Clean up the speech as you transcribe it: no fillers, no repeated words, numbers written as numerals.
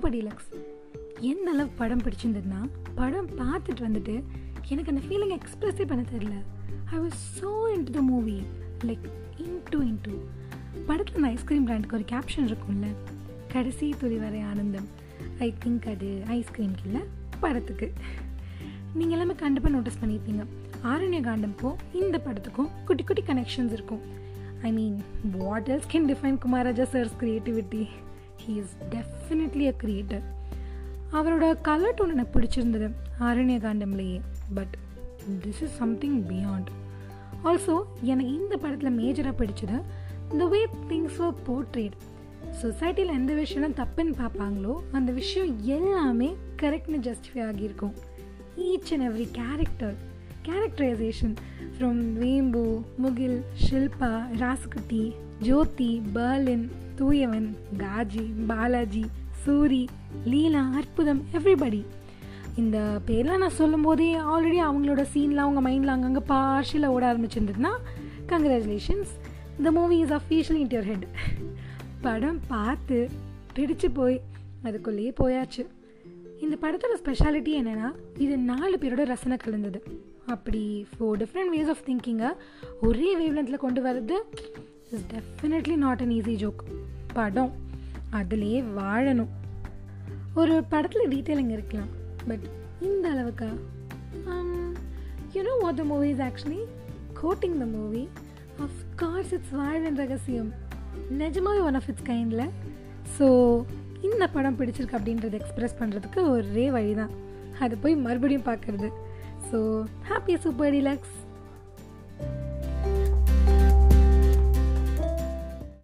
Super deluxe. எந்த அளவு படம் பிடிச்சிருந்ததுன்னா, படம் பார்த்துட்டு வந்துட்டு எனக்கு அந்த ஃபீலிங் எக்ஸ்பிரஸே பண்ண தெரியல. I was so into the movie, like into படத்தில் அந்த ஐஸ்கிரீம் பிராண்டுக்கு ஒரு கேப்ஷன் இருக்கும்ல, கடைசி துளி வரை ஆனந்தம். ஐ திங்க் அது ஐஸ்கிரீம்க்கு இல்லை, படத்துக்கு. நீங்கள் எல்லாமே கண்டிப்பாக நோட்டீஸ் பண்ணியிருப்பீங்க, ஆரண்ய காண்டம்க்கும் இந்த படத்துக்கும் குட்டி குட்டி கனெக்ஷன்ஸ் இருக்கும். I mean, what else can define Kumararaja sir's creativity? He is definitely a creator. அவரோட கலர் டோன் எனக்கு பிடிச்சிருந்தது ஆரண்ய காண்டம்லேயே. But this is something beyond. Also எனக்கு இந்த படத்தில் மேஜராக பிடிச்சது the way things were portrayed. சொசைட்டியில் எந்த விஷயம் தப்புன்னு பார்ப்பாங்களோ அந்த விஷயம் எல்லாமே கரெக்ட்னு ஜஸ்டிஃபை ஆகியிருக்கும். Each and every characterization from Vembu, Mugil, Shilpa, Rasukutti, Jothi, Berlin, Thooyavan, Gaji, Balaji, Soori, Leela, Arputham, everybody. இந்த பேர்லாம் நான் சொல்லும் போதே ஆல்ரெடி அவங்களோட சீன்லாம் அவங்க மைண்டில் அங்கங்கே பார்ஷியலாக ஓட ஆரம்பிச்சிருந்ததுன்னா congratulations, the movie is officially in your head. படம் பார்த்து பிடிச்சு போய் அதுக்குள்ளேயே போயாச்சு. இந்த படத்தோட ஸ்பெஷாலிட்டி என்னென்னா, இது 4 பேரோட ரசனை கலந்தது. அப்படி 4 டிஃப்ரெண்ட் வேஸ் ஆஃப் திங்கிங்கை ஒரே வேவ்லென்த்தில் கொண்டு வர்றது is definitely not an easy joke. படம் அதுலேயே வாழணும். ஒரு படத்தில் டீட்டெயிலிங் இருக்கலாம், பட் இந்த அளவுக்கா? You know what the movie is actually? Quoting the movie. Of course, it's வாழ்வின் ரகசியம். நிஜமாவே ஒன் ஆஃப் இட்ஸ் கைண்டில். ஸோ இந்த படம் பிடிச்சிருக்கு அப்படின்றத எக்ஸ்ப்ரெஸ் பண்ணுறதுக்கு ஒரே வழி தான், அது போய் மறுபடியும் பார்க்குறது. So happy Super deluxe.